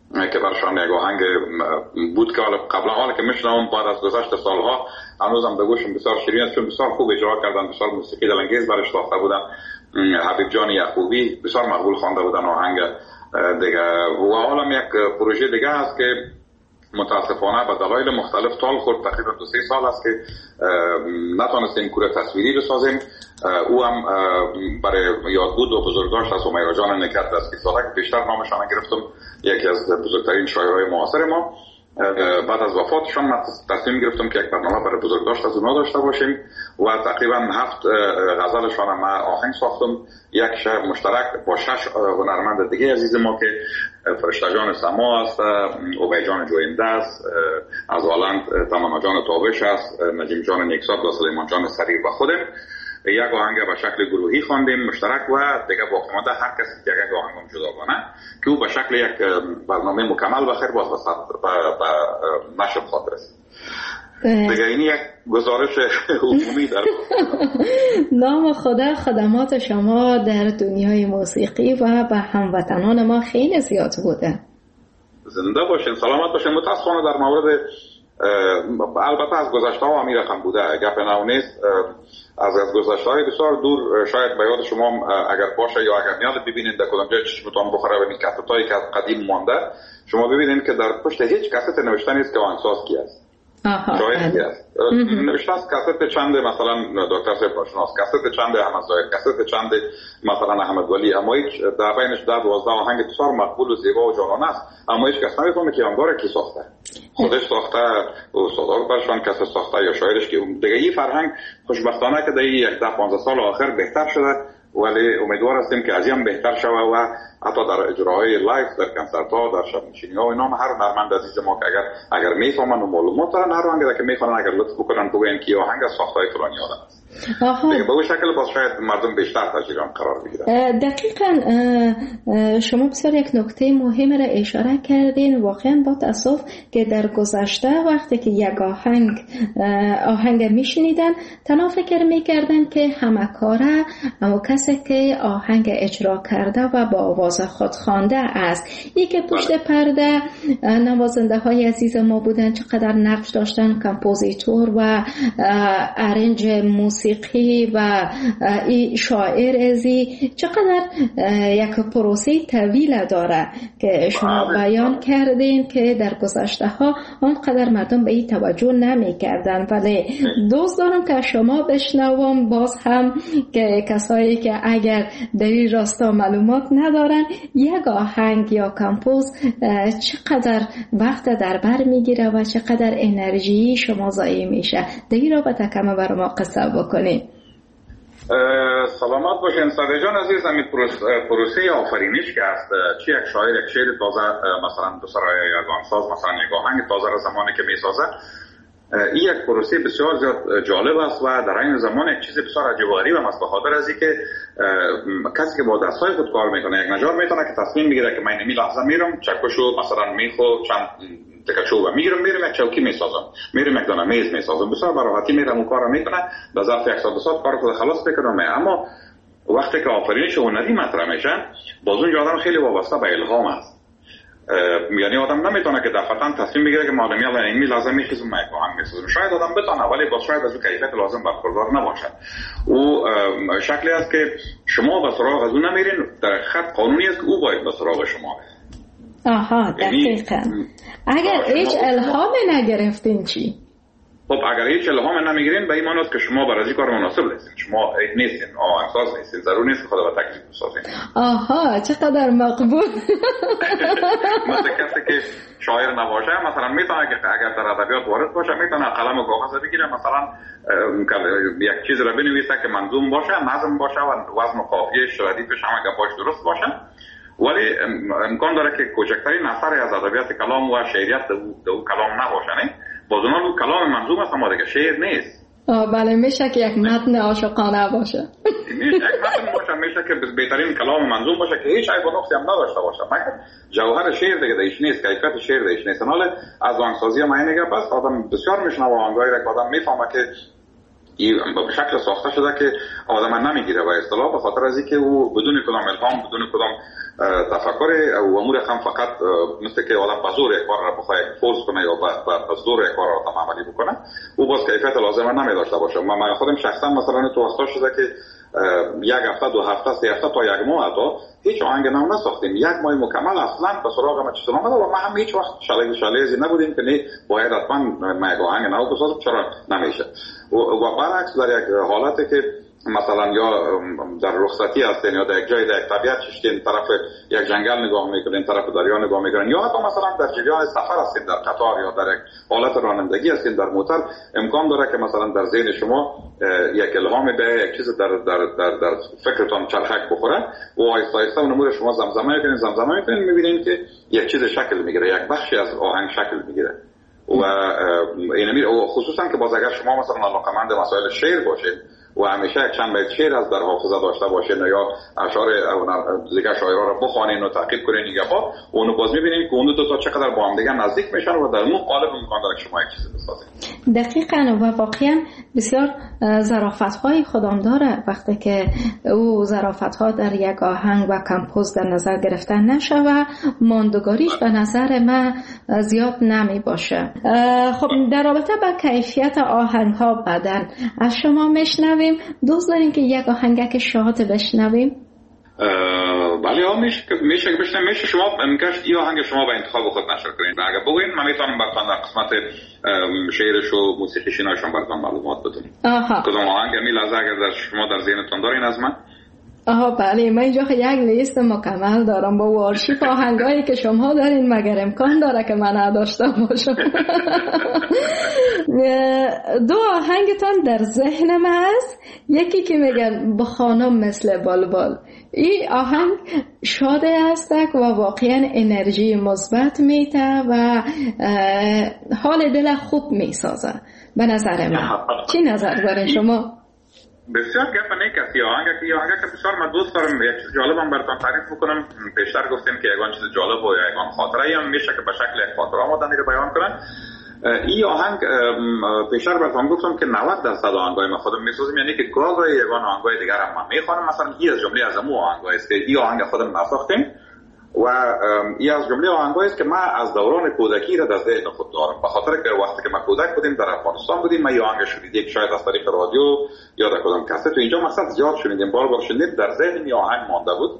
که برشان یک آهنگ بود که قبلا حالا که میشنوم بعد از گذشت سالها هنوزم به گوشم بسیار شیرین است، چون بسیار خوب اجرا کردن، بسیار موسیقی دلانگیز برش ساخته بودن. حبیب جان یعقوبی بسیار مقبول خوانده بودن آهنگ دیگه. و حالا یک پروژه دیگه است که متاسفانه به دلایل مختلف طال خورد، تقریبا دو سه سال است که نتونستیم کوره تصویری بسازیم. او هم برای یادبود و بزرگداشت از همیرا جان نکرد از که بیشتر نامشان گرفتم، یکی از بزرگترین شاعرای معاصر ما. بعد از وفاتشان من تصمیم گرفتم که یک برنامه برای بزرگداشت از اونا داشته باشیم و تقریبا هفت غزلشان من آهنگ ساختم، یک شعر مشترک با شش هنرمند دیگه عزیز ما که فرشته جان سما است، عبی جان جوینده است، از آلند تماما جان تابش است، نجیم جان نیکسات و سلیمان جان سریر و خودم. یک آهنگ به شکل گروهی خواندیم مشترک و دیگه باقی مانده هر کسی یک یک آهنگ جداگانه که او به شکل یک برنامه مکمل بخیر باز به نشر خواهد رسید. دیگه این یک گزارش عمومی در نام خدا خدمات شما در دنیای موسیقی و به هموطنان ما خیلی زیاد بوده. زنده باشین، سلامت باشین. متاسفانه در مورد البته از گذشته ها همی رقم بوده، گپ نو نیست. از از گذشته های بسیار دور شاید به یاد شما اگر باشه یا اگر میاد ببینید در کدام جای چشمتون بخوره و این کاست هایی که قدیم مانده، شما ببینید که در پشت هیچ کاست نوشته نیست که آهنگساز کی است. شاید کی است. نوشته است کاست چند مثلا دکتر صاحب باشناس، کاست چند احمد ظاهر، کاست چند مثلا احمد ولی، اما هیچ در بینش ده دوازده آهنگ بسیار مقبول و زیبا و جانانه است، اما هیچ کس نمیفهمه که آنگار کی ساخته. خودش ساخته، استادار برشان کس ساخته یا شاعرش که دیگه. این فرهنگ خوشبختانه که در یک ده پانزده سال آخر بهتر شده، ولی امیدوار هستیم که از این بهتر شود و حتی در اجراهای لایف در کنسرت ها در شب نشینی ها و اینا هر هنرمند عزیز ما که اگر اگر میفهمن و معلومات دارن هر آهنگ که میخوان اگر لطف بکنن بگن که آهنگ از ساختهای فلانی آدم است. دیگه به اون شکل باز شاید مردم بیشتر تجربه قرار بگیرن. دقیقاً شما بسیار یک نکته مهم را اشاره کردین. واقعا با تاسف که در گذشته وقتی که یک آهنگ آهنگ میشنیدن تنها فکر میکردن که همه کاره اما کسی که آهنگ اجرا کرده و با آواز خود خوانده است. این که پشت پرده نوازنده های عزیز ما بودن، چقدر نقش داشتن، کمپوزیتور و ارنج موسیقی و این شاعر ازی، چقدر یک پروسه طویل داره که شما بیان کردین که در گذشته ها آنقدر مردم به این توجه نمی کردن. ولی دوست دارم که شما بشنوم باز هم که کسایی که اگر در این راستا معلومات ندارن یک آهنگ یا کمپوز چقدر وقت در بر میگیره و چقدر انرژی شما ضایع میشه. در این رابطه کم برای ما قصه بکنید. سلامت باشین صدر جان عزیز. همین پروسه آفرینش که است، چی یک شاعر یک شعر تازه مثلا دو سرای یک آهنگساز مثلا یک آهنگ تازه را زمانی که میسازه، این یک پروسه بسیار زیاد جالب است و در این زمان یک چیز بسیار عجیب و غریب است، به خاطر از اینکه کسی که با دستای خود کار میکنه یک نجار میتونه که تصمیم بگیره که من این لحظه میرم چکشو مثلا میخو چند تکچو و میگیرم میرم یک چوکی میسازم، میرم یک دانه میز میسازم، بسیار به راحتی میرم اون کارو میکنه، در ظرف یک ساعت دو ساعت کار خود خلاص میکنم. اما وقتی که آفرینش هنری مطرح میشه باز اون آدم خیلی وابسته به الهام است. یعنی آدم نمیتونه که دفعتاً تصمیم بگیره که معلومی الان این لازم میخیزم من یک آهنگ میسازم. شاید آدم بتونه ولی باز شاید از اون کیفیت لازم برخوردار نباشه. او شکلی است که شما به سراغ از اون نمیرین، در خط قانونی است که او باید به سراغ شما بره. آها دقیقاً. اگر هیچ الهام نگرفتین چی؟ خب اگر هیچ الهام نمیگیرین به این معنی است که شما برای این کار مناسب نیستین، شما نیستین آهنگساز نیستین، ضرور نیست خدا به تکلیف بسازین. آها چقدر مقبول. مثل کسی که شاعر نباشه مثلا میتونه که اگر در ادبیات وارد باشه میتونه قلم و کاغذ بگیره مثلا یک چیز را بنویسه که منظوم باشه، نظم باشه و وزن و قافیه‌اش ردیفش همه گپاش درست باشه، ولی امکان داره که کوچکترین اثری از ادبیات کلام و شعریت در اون کلام نباشه. نه باز اون کلام منظوم است اما دیگه شعر نیست. آه بله میشه که یک متن عاشقانه باشه. میشه یک متن باشه، میشه که بهترین کلام منظوم باشه که هیچ عیب و نقصی هم نداشته باشه، مگر جوهر شعر دیگه دیش نیست، کیفیت شعر دیش نیست. حالا از آهنگسازی ما اینه که بس آدم بسیار میشنوه آهنگایی را که آدم میفهمه که این به شکل ساخته شده که آدم نمیگیره و اصطلاح به خاطر از اینکه او بدون کدام الهام بدون کدام تفکر و امور هم فقط مثل که آدم به زور یک کار را بخواد فورس کنه یا به زور یک کار را عملی بکنه او باز کیفیت لازمه نمی داشته باشه. من خودم شخصا مثلا تو وقتا شده که یک هفته دو هفته سه هفته تا یک ماه تا هیچ آهنگ نو نساختیم، یک ماه مکمل اصلا به سراغ ما چیزا نمیاد و ما هم هیچ وقت شاله شاله‌ای نبودیم که نه باید حتما ما یک آهنگ نو بسازیم، چرا نمیشه. و برعکس در یک حالتی که مثلا یا در رخصتی هستین یا در یک جای در یک طبیعت ششتین طرف یک جنگل نگاه میکنین، طرف دریا نگاه میکنین، یا حتی مثلا در جریان سفر هستین در قطار یا در یک حالت رانندگی هستین در موتر، امکان داره که مثلا در ذهن شما یک الهام به یک چیز در در در, در فکرتون چرخک بخوره و آهسته آهسته اون امور شما زمزمه میکنین زمزمه میکنین میبینین که یک چیز شکل میگیره، یک بخشی از آهنگ شکل میگیره. و اینمی خصوصا که باز اگر شما مثلا علاقه‌مند مسائل شعر باشید و همیشه یک چند بیت شعر از در حافظه داشته باشین یا اشعار دیگه شاعرها رو بخوانین و تعقیب کنین دیگه ها، اونو باز میبینین که اون دو تا چقدر با هم دیگه نزدیک میشن و در اون قالب امکان داره که شما یک چیزی بسازید. دقیقاً و واقعا بسیار ظرافت‌های خودم داره وقتی که او ظرافت‌ها در یک آهنگ و کمپوز در نظر گرفتن نشه و ماندگاریش به نظر من زیاد نمی باشه. خب در رابطه با کیفیت آهنگ‌ها بعداً از شما میشنویم. دوست دارین که یک آهنگک شاد بشنویم؟ بله ها میشه میشه بشنویم. میشه شما میگشت این آهنگ شما به انتخاب خود نشر کنین و اگر بگوین من میتونم براتون در قسمت شعرش و موسیقیش ایناشون براتون معلومات بدم. کدوم آهنگ می لحظه اگر در شما در ذهنتون دارین از من؟ آها بله، من اینجا یک لیست مکمل دارم با وارشیپ آهنگایی که شما دارین، مگر امکان داره که من نداشته باشم. دو آهنگتان در ذهن من هست، یکی که میگن با خانم مثل بلبل. این آهنگ شاده است و واقعا انرژی مثبت میده و حال دل خوب میسازه به نظر من. چی نظر دارین شما؟ بسیار گپ نیک است. یا آهنگ که آهنگ که بسیار من دوست دارم. یک چیز جالبم براتون تعریف بکنم. پیشتر گفتیم که یگان چیز جالب و یگان خاطره هم میشه که به شکل یک خاطره آمدنی رو بیان کنن. این آهنگ پیشتر براتون گفتم که نود درصد آهنگای ما خودم میسازیم، یعنی که گاهی یگان آهنگای دیگر هم من میخوانم. مثلا این از جمله از امو آهنگایی است که این آهنگ خودم نساختیم و این از جمله آهنگایی است که ما از دوران کودکی را در ذهن خود دارم، به خاطر که وقتی که ما کودک بودیم در افغانستان بودیم، ما این آهنگ شنیدیم شاید از طریق رادیو یا در کدام کاست و اینجا مقصد زیاد شنیدیم، بار بار شنیدیم، در ذهن این آهنگ مانده بود.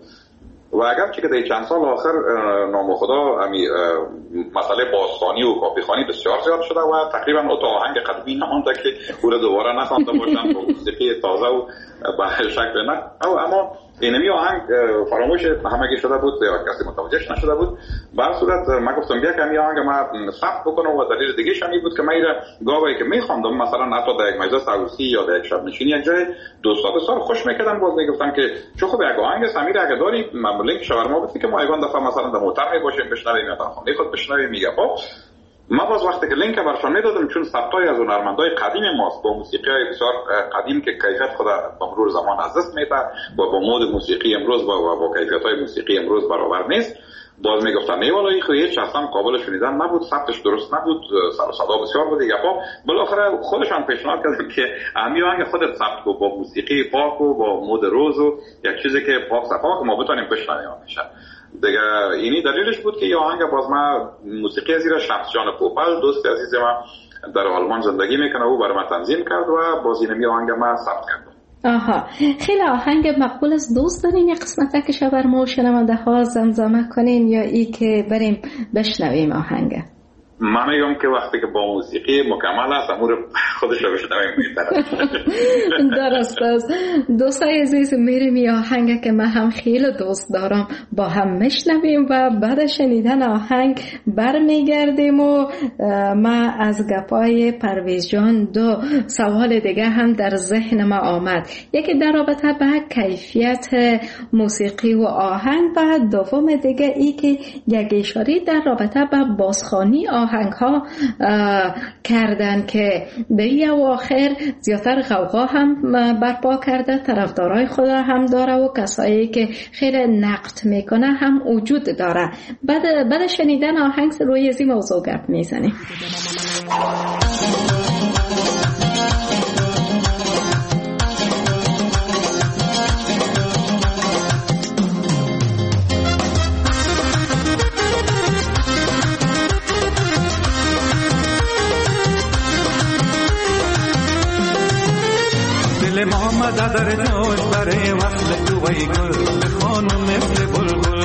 و اگرچه که در چند سال آخر نام خدا همی مسئله بازخوانی و کاپیخوانی بسیار زیاد شده و تقریبا اون آهنگ قدیمی نمانده که او را دوباره نخوانده باشن با موسیقی تازه و به شکل نه. اما اینمی آهنگ فراموش همگی شده بود یا کسی متوجهش نشده بود. به هر صورت من گفتم بیا که این آهنگ ما ثبت بکنم و دلیل دیگه شمی بود که من اینا گاهی که میخواندم مثلا حتی در یک مجلس عروسی یا در یک شب نشینی یک جای دوستا بسیار خوش میکردن، باز میگفتن که چه خوب یک آهنگ سمیر اگه داری لینک شاورما بدی که ما یگان دفعه مثلا در موتر میباشیم بشنویم یا در خانه خود بشنویم. میگه خب ما باز وقتی که لینک برشان میدادم چون ثبتای از هنرمندای قدیم ماست با موسیقی‌های بسیار قدیم که کیفیت خود با مرور زمان از دست میده و با مود موسیقی امروز با با کیفیت‌های موسیقی امروز برابر نیست، باز میگفتن نه والا این هیچ اصلا قابل شنیدن نبود، ثبتش درست نبود، سر و صدا بسیار بود دیگه. خب بالاخره خودشان پیشنهاد کردن که همین آهنگ خودت ثبت کو با موسیقی پاک و با مود روز و یک چیزی که پاک صفا که ما بتونیم بشنویم میشه دیگه. اینی دلیلش بود که یا آهنگ باز ما موسیقی زیر شمس جان پوپل دوست عزیز ما در آلمان زندگی میکنه او برای ما تنظیم کرد و باز اینمی آهنگ ما ثبت کرد. آها خیلی آهنگ مقبول است. دوست دارین یک قسمت که شبر ما شنونده ها زمزمه کنین یا ای که بریم بشنویم آهنگ؟ من میگم که وقتی که با موسیقی مکمل است امور خودش رو بشنویم بهتره. درست است. دوستای عزیز میریم یا آهنگ که من هم خیلی دوست دارم با هم میشنویم و بعد شنیدن آهنگ برمیگردیم و ما از گپای پرویز جان دو سوال دیگه هم در ذهن ما آمد، یکی در رابطه به کیفیت موسیقی و آهنگ و دوم دیگه ای که یک اشاره در رابطه به بازخوانی آهنگ ها کردن که به این اواخر زیادتر غوغا هم برپا کرده، طرفدارای خدا هم داره و کسایی که خیلی نقد میکنه هم وجود داره. بعد بعد شنیدن آهنگ روی از این موضوع گپ میزنیم. آمده در جوش برای وصل تو ای گل خانم مثل بلبل.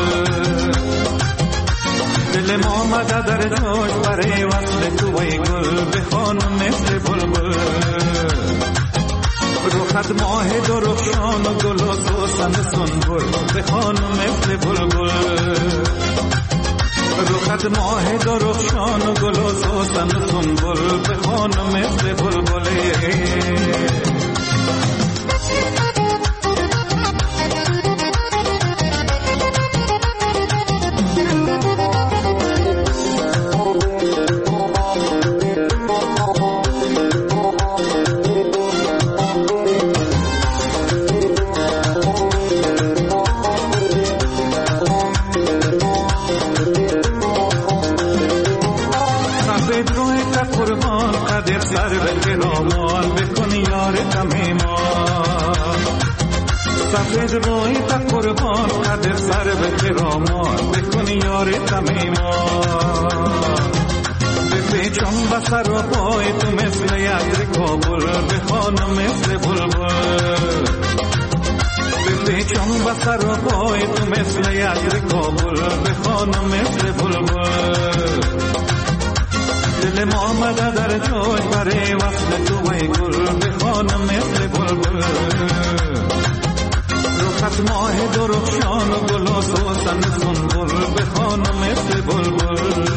دل ما آمده در جوش برای وصل تو ای گل به خانم مثل بلبل. روخت ماه درخشان و گل و سوسن سنبل به خانم مثل بلبل. روخت ماه درخشان و گل و سوسن سنبل به خانم مثل بلبل. سفید روی تا قربان قدر سر به کرامات بکن یار تمیمان. بپیچم بسر و پای تو مثل یدر کابل به خانم مثل بلبل. بپیچم بسر و پای تو مثل یدر کابل به خانم مثل بلبل. دل ما آمده در جوش برای وصل تو ای گل به خانم مثل بلبل. روخت ماه درخشان و گل و سوسن سنبل به خانم مثل بلبل.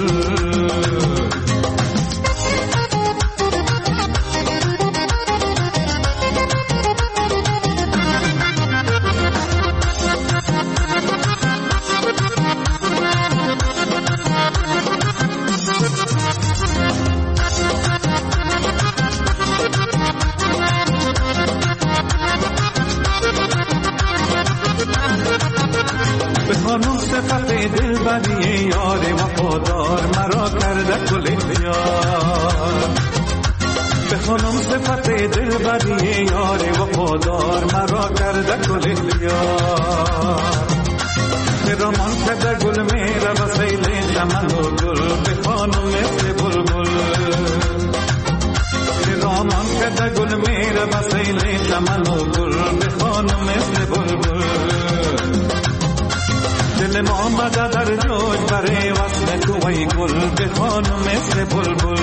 دل بدی یار وفادار مرا کرده کل اختیار. به خانم صفت دل بدی یار وفادار مرا کرده کل اختیار. خرامان کرده گل میره و سیل چمن و گل به خانم مثل بلبل. خرامان کرده گل میره و سیل چمن و گل به خانم مثل بلبل. دل ما آمده در جوش برای وصل تو ای گل به خانم مثل بلبل.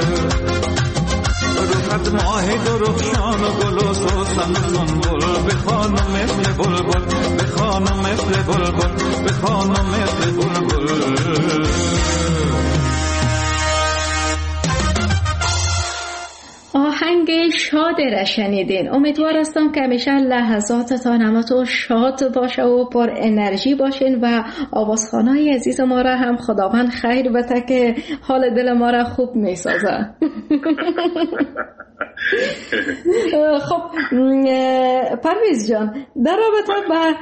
روخت ماه درخشان و گل و سوسن سنبل به خانم مثل بلبل. به خانم مثل بلبل. به خانم مثل بلبل. آهنگ شاد را شنیدین. امیدوار هستم که همیشه لحظاتتان همتون شاد باشه و پر انرژی باشین و آوازخوانای عزیز ما را هم خداوند خیر بده که حال دل ما را خوب میسازه. خب پرویز جان، در رابطه با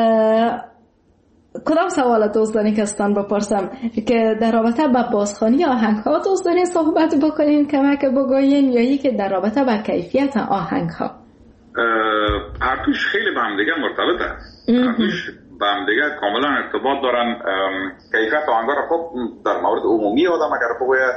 کدام سوال دوستانی که استان بپرسم که در رابطه با بازخوانی آهنگ ها دوستانی صحبت بکنین، کمک بگوین، یا ای که در رابطه با کیفیت آهنگ ها؟ هر دوش خیلی به هم دیگه مرتبط است. هر دوش به هم دیگه کاملا ارتباط دارن. کیفیت آهنگ ها را خب در مورد عمومی آدم اگر بگوید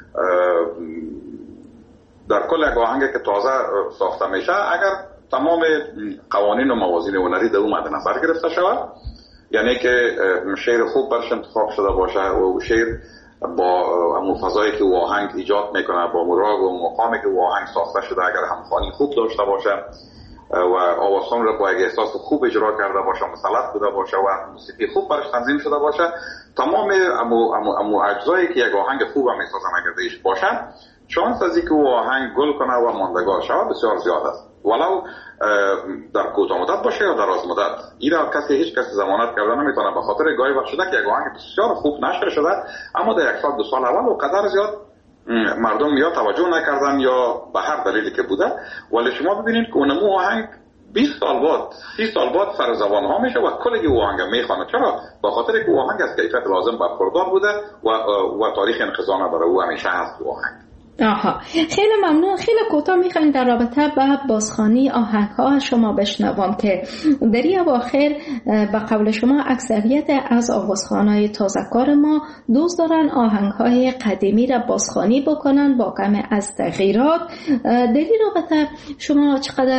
در کل یک آهنگ که تازه ساخته میشه، اگر تمام قوانین و موازین هنری در اون مد نظر گرفته شود، یعنی که شعر خوب برش انتخاب شده باشه و شعر با همون فضایی که او آهنگ ایجاد میکنه، با مراغ و مقامی که او آهنگ ساخته شده، اگر همخوانی خوب داشته باشه و آوازخوان را با یک احساس خوب اجرا کرده باشه، مسلط بوده باشه و موسیقی خوب برش تنظیم شده باشه، تمام امو امو امو اجزایی که یک آهنگ خوب هم میسازن اگر دیش باشه، شانس از اینکه او آهنگ گل کنه و ماندگار شود بسیار زیاد است. ولو در کوتاه مدت باشه یا دراز مدت، این را کسی هیچ کسی ضمانت کرده نمیتونه، به خاطر گاهی وقت شده که یک آهنگ بسیار خوب نشر شده اما در یک سال دو سال اول و قدر زیاد مردم یا توجه نکردن یا به هر دلیلی که بوده، ولی شما ببینید که اونمو آهنگ بیست سال بعد سی سال بعد سر زبان ها میشه و کلی او آهنگ میخوانه. چرا؟ به خاطر که او آهنگ از کیفیت لازم برخوردار بوده و و تاریخ انقضا برای او همیشه هست او آهنگ. آها، خیلی ممنون. خیلی کوتاه میخوایم در رابطه با بازخوانی آهنگ ها از شما بشنوم که در این اواخر به قول شما اکثریت از آوازخوانای تازه‌کار ما دوست دارن آهنگ های قدیمی را بازخوانی بکنن با کم از تغییرات. در این رابطه شما چقدر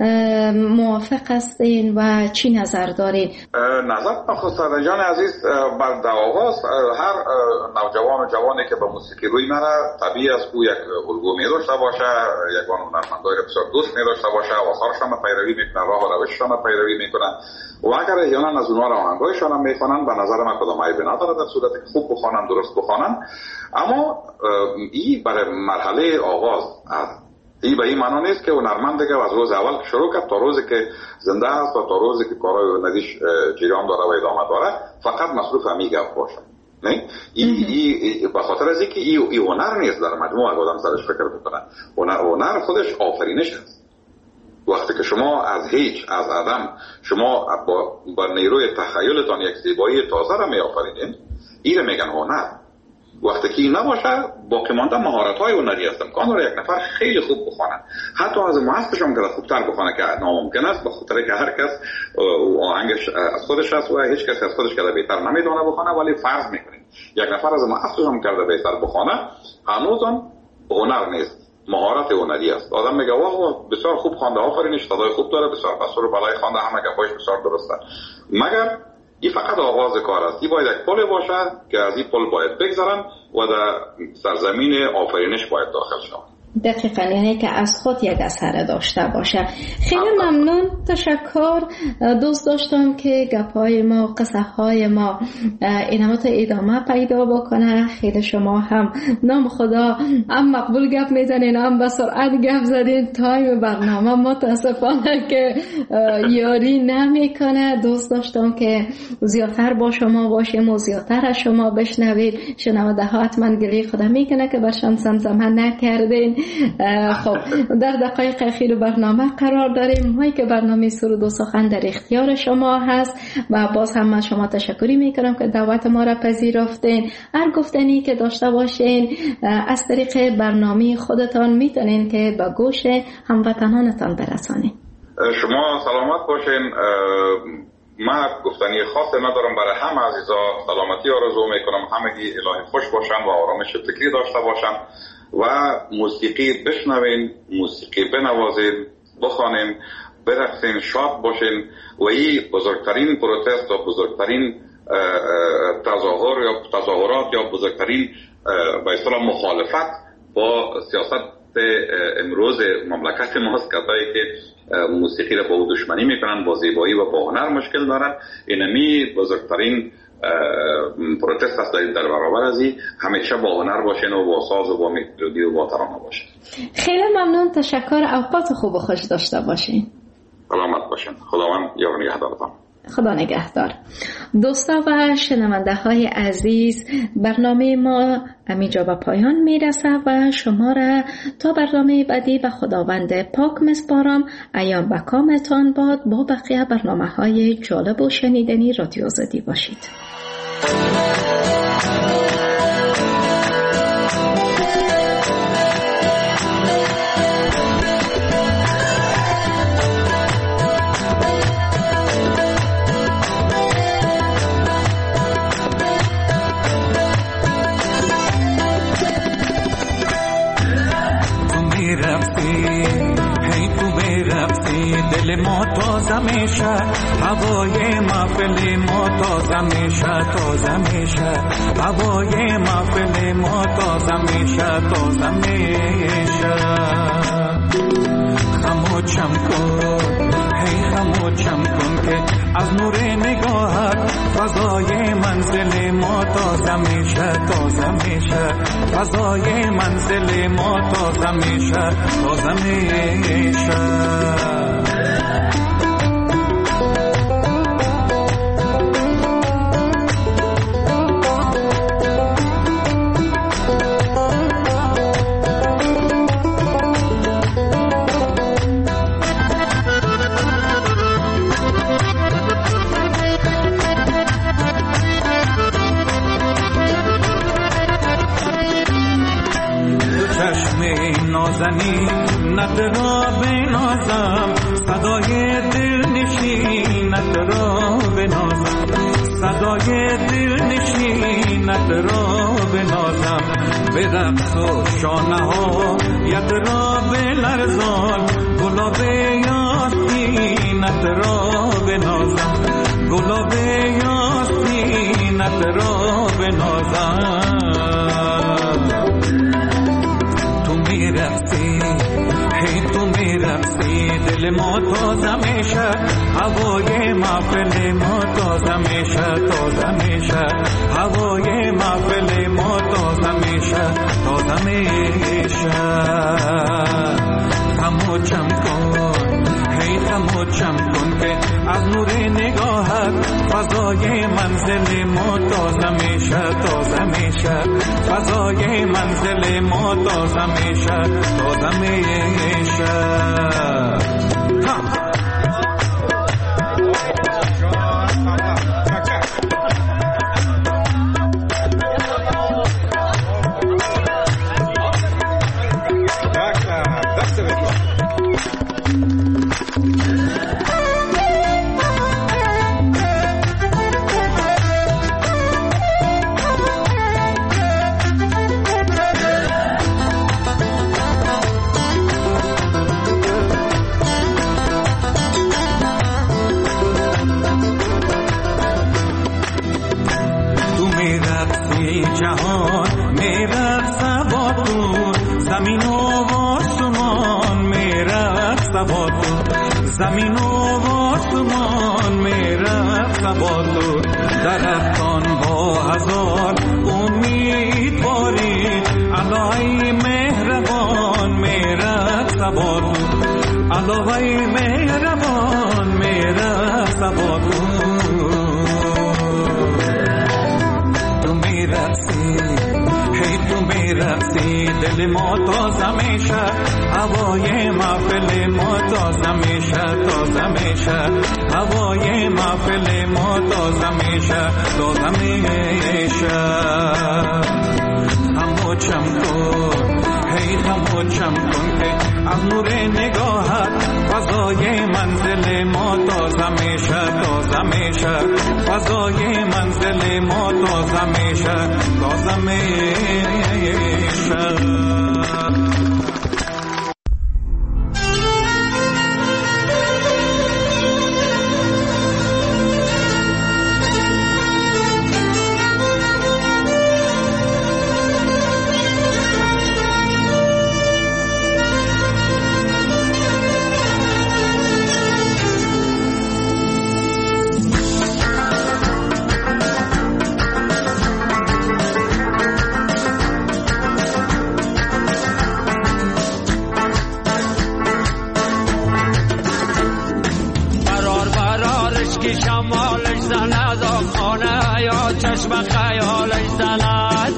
موافق هستین و چی نظر دارین؟ نظر بخصوص جان عزیز، بر در آغاز هر نوجوان و جوانی که به موسیقی روی میره طبیعی است او یک الگو می داشته باشه، یک هنرمندای بسیار دوست می داشته باشه، آثارشان را پیروی میکنه، راه و روششان را پیروی میکنه و اگر احیانا از اونها آهنگایشان هم میخوانن به نظر من کدام عیبی نداره در صورتی که خوب بخوانن، درست بخوانن. اما این برای مرحله آغاز از این به این معنا نیست که هنرمند دیگه از روز اول شروع کرد تا روزی که زنده است و تا روزی که کارهای ندیش جریان داره و ادامه داره فقط مصروف همین گپ باشه. نه این این به خاطر از اینکه این ای هنر نیست در مجموع آدم سرش فکر بکنه. هنر هنر خودش آفرینش است. وقتی که شما از هیچ از عدم شما با, با نیروی تخیلتان یک زیبایی تازه را می آفرینید، این میگن هنر. وقتی که این نباشه باقی مانده مهارت‌های هنری است. امکان داره یک نفر خیلی خوب بخونه، حتی از مؤسسش هم که خوبتر بخونه که ناممکن است، به خاطر که هر کس آهنگش از خودش است و هیچ کس از خودش کرده بهتر نمیدونه بخونه. ولی فرض میکنیم یک نفر از مؤسسش هم کرده بهتر بخونه، هنوز هم هنر نیست، مهارت هنری است. آدم میگه واه بسیار خوب خوانده، آفرینش، صدای خوب داره، بسیار بسور بالای خوانده، همه گپاش بسیار درسته. مگر این فقط آغاز کار است. این باید یک پل باشه که از این پل باید بگذرن و در سرزمین آفرینش باید داخل شوند. دقیقاً، یعنی که از خود یک اثر داشته باشه. خیلی ممنون، تشکر. دوست داشتم که گپای ما، قصه های ما اینما تا ادامه پیدا بکنه. خیلی شما هم نام خدا هم مقبول گپ میزنین هم به سرعت گپ زدین. تایم برنامه متاسفانه که یاری نمیکنه. دوست داشتم که زیادتر با شما باشیم و زیادتر از شما بشنوید. شنونده ها حتما گلی خدا میکنه که برشان زمزمه نکردین. خب در دقایق اخیر برنامه قرار داریم. ما که برنامه سرود و سخن در اختیار شما هست و باز هم من شما تشکری میکنم که دعوت ما را پذیرفتین. هر گفتنی که داشته باشین از طریق برنامه خودتان میتونین که به گوش هموطنانتان برسانین. شما سلامت باشین. من گفتنی خاص ندارم، برای همه عزیزا سلامتی آرزو میکنم، همگی الهی خوش باشن و آرامش فکری داشته باشن و موسیقی بشنوین، موسیقی بنوازین، بخوانین، برقصین، شاد باشین و این بزرگترین پروتست و بزرگترین تظاهر یا تظاهرات یا بزرگترین به اصطلاح مخالفت با سیاست امروز مملکت ماست. کسایی که موسیقی را با او دشمنی میکنن، با زیبایی و با هنر مشکل دارن، اینمی بزرگترین پروتست است در برابر از این. همیشه با هنر باشین و با ساز و با ملودی و با ترانه باشین. خیلی ممنون، تشکر. اوقات خوب و خوش داشته باشین. سلامت باشین. خداوند یار نگهدارتان. خدا نگهدار. دوستا و شنونده های عزیز، برنامه ما همینجا به پایان میرسه و شما را تا برنامه بعدی به خداوند پاک میسپارم. ایام به کامتان باد. با بقیه برنامه های جالب و شنیدنی رادیو آزادی باشید. دل ما تازه میشه، هوای محفل ما تازه میشه، تازه میشه، هوای محفل ما تازه میشه، تازه میشه. خموشم کن، هی خموشم کن که از نور نگاهت فضای منزل ما تازه میشه، تازه میشه، فضای منزل ما تازه میشه، تازه میشه. نازنینت را بنازم صدای دل نشینت را بنازم صدای دل نشینت را بنازم به رقص و شانه ها ید را بلرزان گلاب یاسمینت را بنازم گلاب یاسمینت را بنازم تو میرفتی هی تو میرفتی دل ما تازه میشه هوای محفل ما تازه میشه تازه میشه هوای محفل ما تازه میشه تازه میشه خموشم کن هی خموشم کن که از نور نگاهت فضای منزل ما تازه میشه تازه میشه فضای منزل ما تازه میشه تازه میشه جهان میرقص با تو زمین و آسمان میرقص با تو زمین و آسمان میرقص با تو درختان با هزار امید باری الهی مهربان میرقص با تو الهی مهربان میرقص با تو هی تو میرفتی دل ما تازه میشه هوای محفل ما تازه میشه تازه میشه هوای محفل ما تازه میشه تازه میشه خموشم کن هی خموشم کن که از نور نگاهت فضای منزل ما تازه میشه تازه میشه فضای منزل ما تازه میشه تازه میشه چشم خیالش زند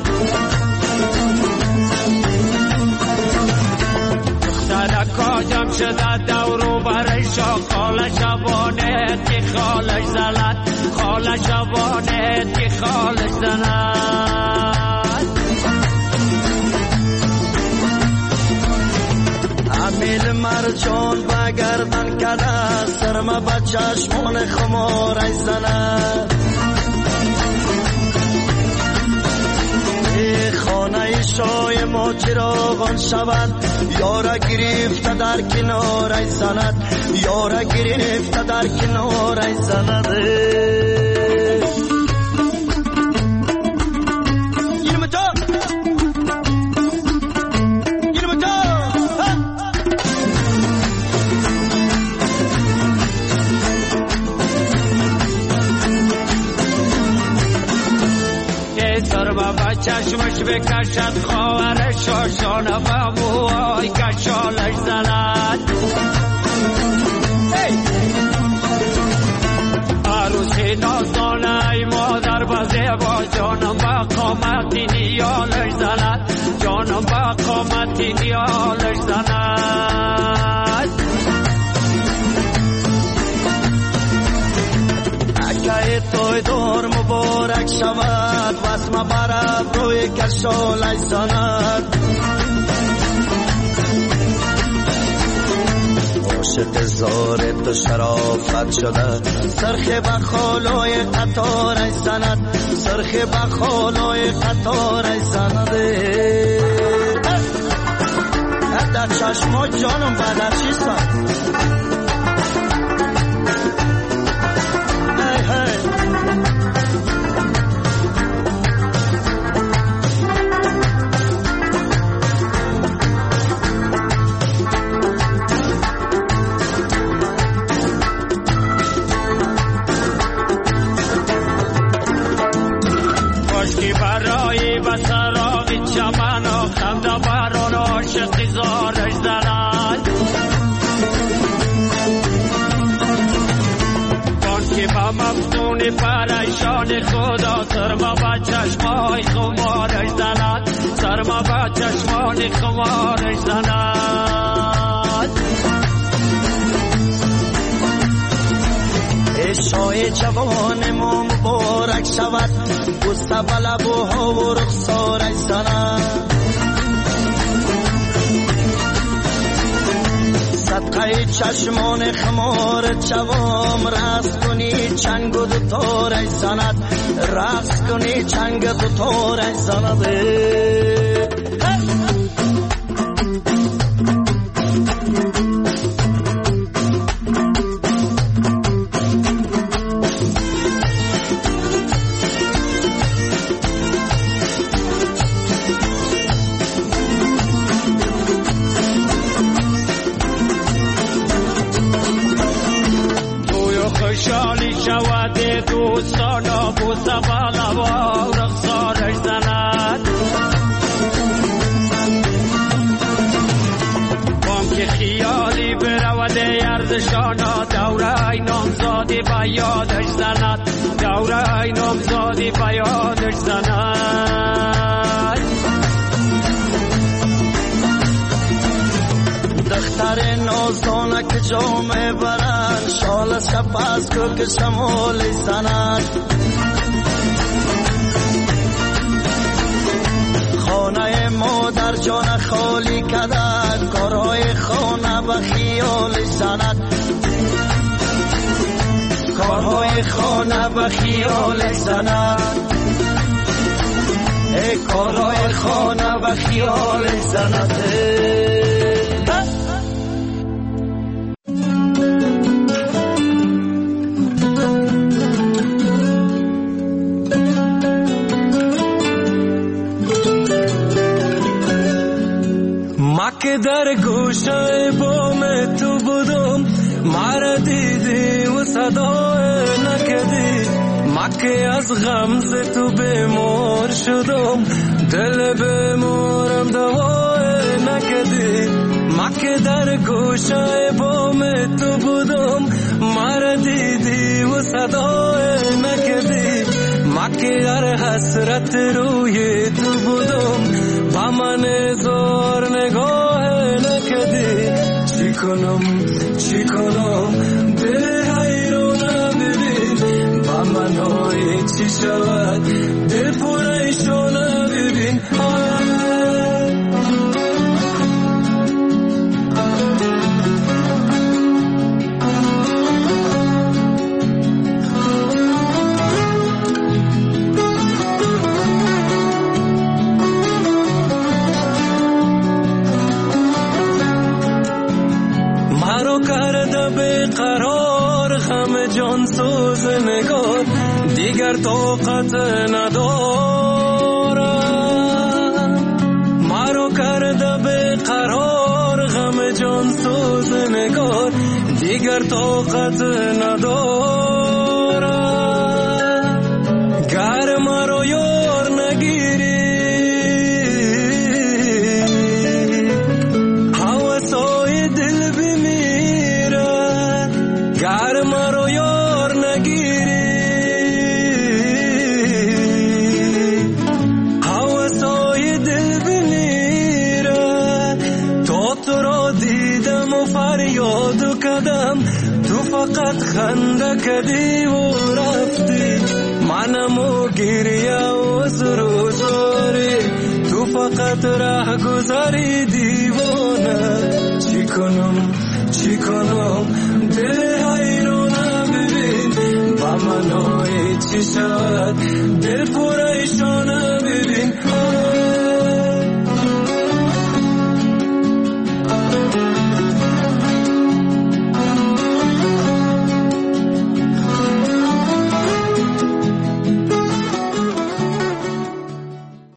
دختر کاجم شده دورو برش خال شبانه تی خالش زند خال شبانه تی خالش زند امیل مرجان بگردن کده سرم بچشمون خمارش زند خانه شای ما چراغان شود یارا گرفته در کنارش زند یارا گرفته در کنارش زند گیرم تا گیرم تا سر بابا چشمش بکشد خواهر شاشانه بابوهای کشالش زند عروسی نازانه ای مادر بزه با جانم با قامتی نیالش زند جانم با قامتی نیالش زند اکه توی دور مبارک شود واسم برف روی کشالش زند عاشق زار تو شرافت شده سرخ بخالای قطار زند سرخ بخالای قطار زند در چشما جانم بعد چی سن پریشان خدا سرما با چشمای خمارش زند سرما با چشمان خمارش زند عشای جوان ما مبارک شود بوسه به لبوها و رخسارش زند صدقه چشمان خمار جوام رقص کنی چنگ و دوتارش زند رقص کنی چنگ دوتارش زند دوستانا بوسه بالا و رخسارش زند بام که خیالی برود یردشانا دوره نامزادی به یادش زند دوره نامزادی به یادش زند دختر نازانه که جامه برند شال شب از کو که شمال زند خانه مادر جان خالی کده کارهای خانه به خیال زند کارهای خانه به خیال زند ای کارهای خانه به خیال زند که در گوشه بام تو بودم مرا دیدی و صدای نکدی مکه از غمز تو بیمار شدم دل بیمارم دوای نکدی مکه در گوشه بام تو بودم مرا دیدی و صدای نکدی مکه در حسرت روی تو بودم با من زار نگاه نکدی چی کنم چی کنم دل حیرانم ببین با من های چی شود دل پریشانم ببین قرار غم جان سوز نگار دیگر طاقت ندارم مرا کرده به قرار غم جان سوز نگار دیگر طاقت ندارم گر مرا یار نگیری حواسای دل گر مرا یار نگیری حواسای دل بمیره تا تو را دیدم و فریاد کردم تو فقط خنده کردی و رفتی منم و گریه و سروزاری تو فقط ره گذاری دیوانه چی کنم چی کنم دل حیرانم ببین با منای چی شد دل پریشانم